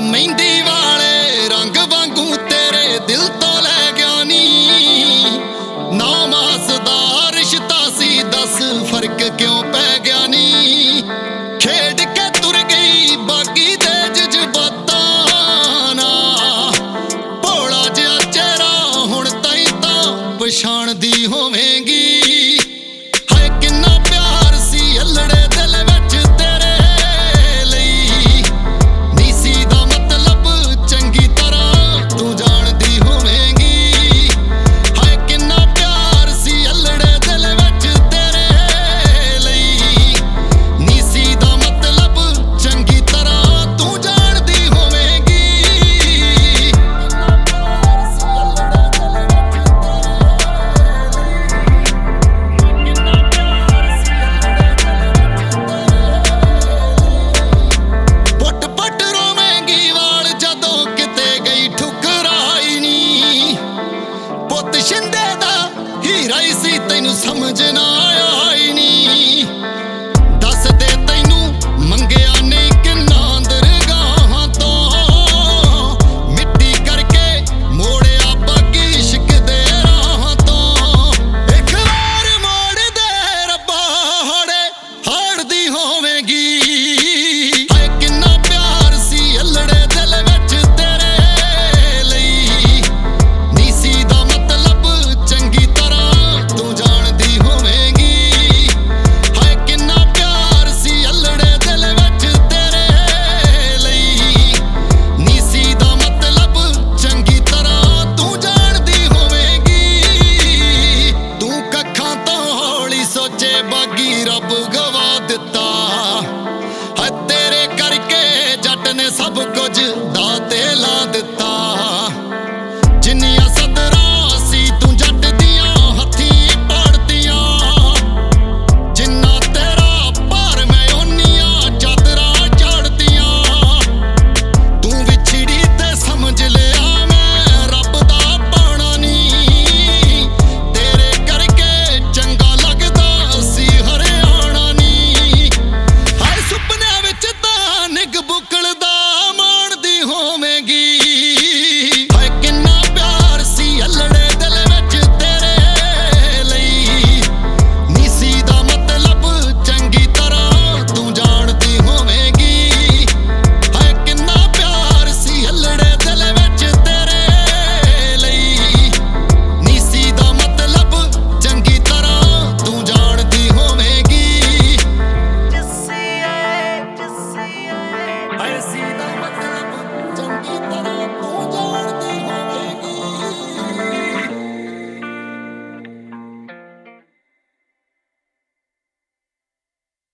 ਮਹਿੰਦੀ ਵਾਲੇ ਰੰਗ ਵਾਂਗੂ ਤੇਰੇ ਦਿਲ ਤੋਂ ਲੈ ਗਿਆ ਨੀ। ਨਾ ਮਾਸ ਦਾ ਰਿਸ਼ਤਾ ਸੀ, ਦੱਸ ਫਰਕ ਕਿਉਂ ਪੈ ਗਿਆ ਨੀ। ਖੇਡ ਕੇ ਤੁਰ ਗਈ ਬਾਗੀ ਦੇ ਜਜ਼ਬਾਤਾਂ ਨਾਲ, ਭੋਲਾ ਜਿਹਾ ਚਿਹਰਾ ਹੁਣ ਤਾਈਂ ਤਾਂ ਪਛਾਣਦੀ ਹੋਵੇਂਗੀ। ਹਾਏ ਕਿੰਨਾ ਪਿਆਰ ਸੀ ਅਲੜੇ ਦਿਲ ਵਿੱਚ ਤੇਰੇ ਲਈ, ਨੀ ਸੀ ਦਾ ਮਤਲਬ ਚੰਗੀ ਤਰ੍ਹਾਂ ਤੂੰ ਜਾਣਦੀ ਹੋਵੇਂਗੀ। ਹਾਏ ਕਿੰਨਾ ਪਿਆਰ ਸੀ ਅਲੜੇ ਦਿਲ ਵਿੱਚ ਤੇਰੇ ਲਈ, ਨੀ ਸੀ ਦਾ ਮਤਲਬ ਚੰਗੀ ਤਰ੍ਹਾਂ ਤੂੰ ਜਾਣਦੀ ਹੋਵੇਂਗੀ। ਪੁੱਟ ਪੁੱਟ ਰੋਵੇਂਗੀ ਵਾਲ ਜਦੋਂ ਕਿਤੇ ਗਈ ਠੁਕਰਾਈ ਨੀ। ਪੁੱਤ ਸ਼ਿੰਦੇ ਦਾ ਹੀਰਾ ਹੀ ਸੀ, ਤੈਨੂੰ ਸਮਝ ਨਾ ਆਈ ਨੀ। ਦੱਸ ਦੇ ਤੈਨੂੰ ਮੰਗਿਆ ਨਹੀਂ ਕਿੰਨਾ ਦਰਗਾਹਾਂ ਤੋਂ, ਮਿੱਟੀ ਕਰਕੇ ਮੋੜਿਆ ਬਾਗੀ ਇਸ਼ਕ ਦੇ ਰਾਹਾਂ ਤੋਂ। ਇੱਕ ਵਾਰ ਮੋੜ ਦੇ ਰੱਬਾ ਹਾੜੇ ਹਾੜਦੀ ਹੋਵੇਂਗੀ। ਹਾਏ ਕਿੰਨਾ ਪਿਆਰ ਸੀ ਅਲੜੇ ਦਿਲ ਵਿੱਚ ਤੇਰੇ ਲਈ, ਨੀ ਸੀ ਦਾ ਮਤਲਬ ਚੰਗੀ ਤਰ੍ਹਾਂ ਤੂੰ ਜਾਣਦੀ ਹੋਵੇਂਗੀ। ਹਾਏ ਕਿੰਨਾ ਪਿਆਰ ਸੀ ਅਲੜੇ ਦਿਲ ਵਿੱਚ ਤੇਰੇ ਲਈ, ਨੀ ਸੀ ਦਾ ਮਤਲਬ ਚੰਗੀ ਤਰ੍ਹਾਂ ਤੂੰ ਜਾਣਦੀ ਹੋਵੇਂਗੀ। ਤੂੰ ਕੱਖਾਂ ਤੋਂ ਹੌਲੀ ਸੋਚੇ ਬਾਗੀ ਰੱਬ ਗਵਾ ਦਿੱਤਾ। ਹਾਏ ਤੇਰੇ ਕਰਕੇ ਜੱਟ ਨੇ ਸਭ ਕੁਝ ਦਾਅ ਤੇ ਲਾ ਦਿੱਤਾ। ਜਿੰਨੀਆਂ ਸਦਰਾਂ ਸੀ ਤੂੰ ਜੱਟ ਦੀਆਂ ਹੱਥੀਂ ਪਾੜਦੀਆਂ, ਜਿੰਨਾ ਤੇਰਾ ਭਾਰ ਮੈਂ ਓਨੀਆਂ ਚਾਦਰਾਂ ਝਾੜਦੀਆਂ। ਤੂੰ ਵਿਛੜੀ ਤੇ ਸਮਝ ਲਿਆ ਮੈਂ ਰੱਬ ਦਾ ਪਾਣਾ ਨੀ, ਤੇਰੇ ਕਰਕੇ ਚੰਗਾ ਲੱਗਦਾ ਸੀ ਹਰਿਆਣਾ ਨੀ। ਹਾਏ ਸੁਪਨਿਆਂ ਵਿੱਚ ਤਾਂ ਨਿੱਘ ਬੁੱਕਲ ਦਾ ਮਾਣਦੀ ਹੋਵੇਂਗੀ। ਹਾਏ ਕਿੰਨਾ ਪਿਆਰ ਸੀ ਅਲੜੇ ਦਿਲ ਵਿੱਚ ਤੇਰੇ ਲਈ, ਨੀ ਸੀ ਦਾ ਮਤਲਬ ਚੰਗੀ ਤਰ੍ਹਾਂ ਤੂੰ ਜਾਣਦੀ ਹੋਵੇਂਗੀ। ਹਾਏ ਕਿੰਨਾ ਪਿਆਰ ਸੀ ਅਲੜੇ ਦਿਲ ਵਿੱਚ ਤੇਰੇ ਲਈ, ਨੀ ਸੀ ਦਾ ਮਤਲਬ ਚੰਗੀ ਤਰ੍ਹਾਂ ਤੂੰ ਜਾਣਦੀ ਹੋਵੇਂਗੀ। ਹਾਏ ਸੀ ਦਾ ਮਤਲਬ ਚੰਗੀ ਤਰ੍ਹਾਂ